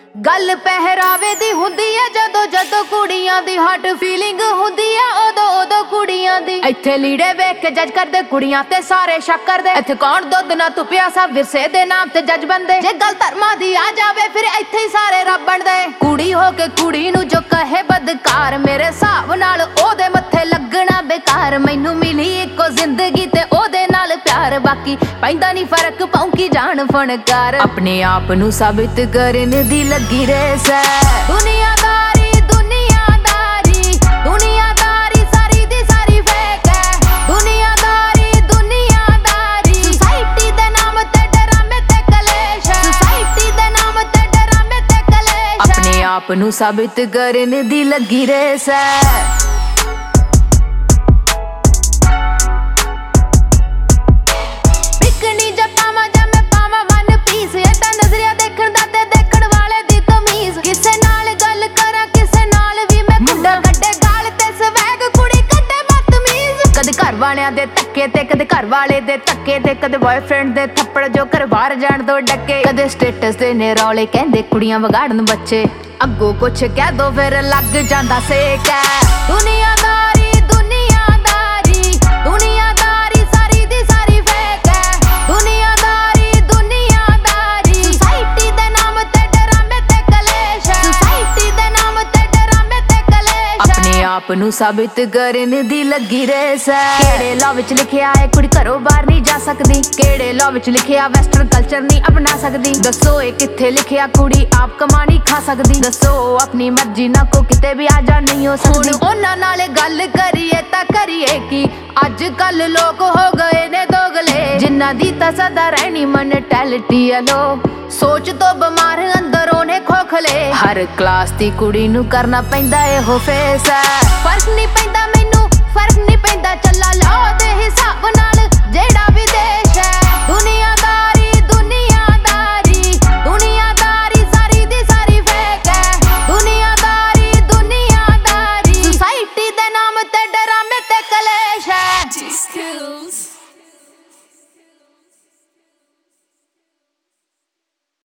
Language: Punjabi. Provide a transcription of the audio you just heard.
ਗੱਲ ਪਹਿਰਾਵੇ ਦੀ ਹੁੰਦੀ ਐ ਜਦੋਂ ਜਦੋਂ ਕੁੜੀਆਂ ਦੀ ਹਾਰਟ ਫੀਲਿੰਗ ਹੁੰਦੀ ਐ ਉਦੋਂ ਉਦੋਂ ਕੁੜੀਆਂ ਦੀ। ਇੱਥੇ ਲੀੜੇ ਵੇਖ ਕੇ ਜੱਜ ਕਰਦੇ ਕੁੜੀਆਂ ਤੇ ਸਾਰੇ ਸ਼ੱਕ ਕਰਦੇ। ਇੱਥੇ ਕੌਣ ਦੁੱਧ ਨਾ ਤੁਪਿਆ ਸਭ ਵਿਰਸੇ ਦੇ ਨਾਮ ਤੇ ਜੱਜ ਬੰਦੇ। ਜੇ ਗੱਲ ਧਰਮਾਂ ਦੀ ਆ ਜਾਵੇ ਫਿਰ ਇੱਥੇ ਹੀ ਸਾਰੇ ਰੱਬ ਬਣਦੇ। ਕੁੜੀ ਹੋ ਕੇ ਕੁੜੀ ਨੂੰ ਜੋ ਕਹੇ ਬਦਕਾਰ, ਮੇਰੇ ਹਿਸਾਬ ਨਾਲ ਉਹਦੇ ਮੱਥੇ ਲੱਗਣਾ ਬੇਕਾਰ। ਮੈਨੂੰ ਮਿਲੀ ਇੱਕੋ ਜ਼ਿੰਦਗੀ ਤੇ ਉਹਦੇ ਨਾਲ ਪਿਆਰ, ਬਾਕੀ ਪੈਂਦਾ ਨਹੀਂ ਫਰਕ ਪੌਂਕੀ ਜਾਣ ਫਨਕਾਰ। ਆਪਣੇ ਆਪ ਨੂੰ ਸਾਬਿਤ ਕਰਨ ਦੀ ਲੱਗੀ ਰੇਸ ਹੈ ਦੁਨੀਆਦਾਰੀ ਦੁਨੀਆਦਾਰੀ ਦੁਨੀਆਦਾਰੀ ਸਾਰੀ ਦੀ ਸਾਰੀ ਫੇਕ ਹੈ। ਦੁਨੀਆਦਾਰੀ ਦੁਨੀਆਦਾਰੀ ਸੁਸਾਇਟੀ ਦੇ ਨਾਮ ਤੇ ਡਰਾਮੇ ਤੇ ਕਲੇਸ਼ ਹੈ। ਸੁਸਾਇਟੀ ਦੇ ਨਾਮ ਤੇ ਡਰਾਮੇ ਤੇ ਕਲੇਸ਼ ਹੈ। ਆਪਣੇ ਆਪ ਨੂੰ ਸਾਬਿਤ ਕਰਨ ਦੀ ਲੱਗੀ ਰੇਸ ਹੈ। ਵਾਲਿਆਂ ਦੇ ਧੱਕੇ ਤੇ ਕਦੇ ਘਰ ਵਾਲੇ ਦੇ ਧੱਕੇ ਤੇ ਕਦੇ ਬॉयਫ੍ਰੈਂਡ ਦੇ ਥੱਪੜ ਜੋ ਘਰ ਬਾਹਰ ਜਾਣ ਤੋਂ ਡੱਕੇ। ਕਦੇ ਸਟੇਟਸ ਦੇ ਨੇ ਰੌਲੇ ਕਹਿੰਦੇ ਕੁੜੀਆਂ ਵਿਗਾੜਨ ਬੱਚੇ, ਅੱਗੋਂ ਕੁਛ ਕਹਿ ਦੋ ਫਿਰ ਲੱਗ ਜਾਂਦਾ ਸੇਕ ਹੈ। ਦੁਨੀਆਦਾਰੀ ਦੁਨੀਆਦਾਰੀ ਦੁਨੀਆਦਾਰੀ ਸਾਰੀ ਦੀ ਸਾਰੀ ਫੇਕ ਹੈ। ਦੁਨੀਆਦਾਰੀ ਦੁਨੀਆਦਾਰੀ ਸੁਸਾਇਟੀ ਦੇ ਨਾਮ ਤੇ ਡਰਾਮੇ ਤੇ ਕਲੇਸ਼ ਹੈ। ਸੁਸਾਇਟੀ ਦੇ ਨਾਮ ਤੇ ਡਰਾਮੇ ਤੇ ਕਲੇਸ਼ ਹੈ। ਆਪਣੇ ਆਪ ਨੂੰ ਸਾਬਿਤ ਕਰਨ ਦੀ ਲੱਗੀ ਰੇਸ ਹੈ। ਕਿਹੜੇ ਲਾਅ ਵਿੱਚ ਲਿਖਿਆ ਹੈ ਕੁੜੀ ਘਰੋਂ ਬਾਹਰ ਨਹੀਂ ਜਾ ਸਕਦੀ? ਕਿਹੜੇ ਲਾਅ ਵਿੱਚ ਲਿਖਿਆ ਵੈਸਟਰਨ ਕਲਚਰ ਨਹੀਂ ਅਪਣਾ ਸਕਦੀ? ਦੱਸੋ ਇਹ ਕਿੱਥੇ ਲਿਖਿਆ ਕੁੜੀ ਆਪ ਕਮਾਣੀ ਖਾ ਸਕਦੀ? ਦੱਸੋ ਆਪਣੀ ਮਰਜ਼ੀ ਨਾ ਕੋ ਕਿਤੇ ਵੀ ਆ ਜਾ ਨਹੀਂ ਹੋ ਸਕਦੀ। ਉਹਨਾਂ ਨਾਲ ਗੱਲ ਕਰੀਏ ਤਾਂ ਕਰੀਏ ਕੀ, ਅੱਜ ਕੱਲ ਲੋਕ ਹੋ ਗਏ ਨੇ ਦੋਗਲੇ। ਜਿਨ੍ਹਾਂ ਦੀ ਤਾਂ ਸਦਾ ਰਹਿਣੀ ਮੈਂਟੈਲਿਟੀ ਆ ਲੋ, ਸੋਚ ਤੋਂ ਬਿਮਾਰ ਅੰਦਰੋਂ ਨੇ ਖੋਖਲੇ। ਹਰ ਕਲਾਸ ਦੀ ਕੁੜੀ ਨੂੰ ਕਰਨਾ ਪੈਂਦਾ ਇਹੋ ਫੇਸ ਹੈ। ਫਰਕ ਨਹੀਂ ਪੈਂਦਾ ਮੈਨੂੰ ਫਰਕ ਨਹੀਂ ਪੈਂਦਾ ਚੱਲਾ ਲਓ ਦੇ ਹਿਸਾਬ ਨਾਲ, ਜਿਹੜਾ ਵੀ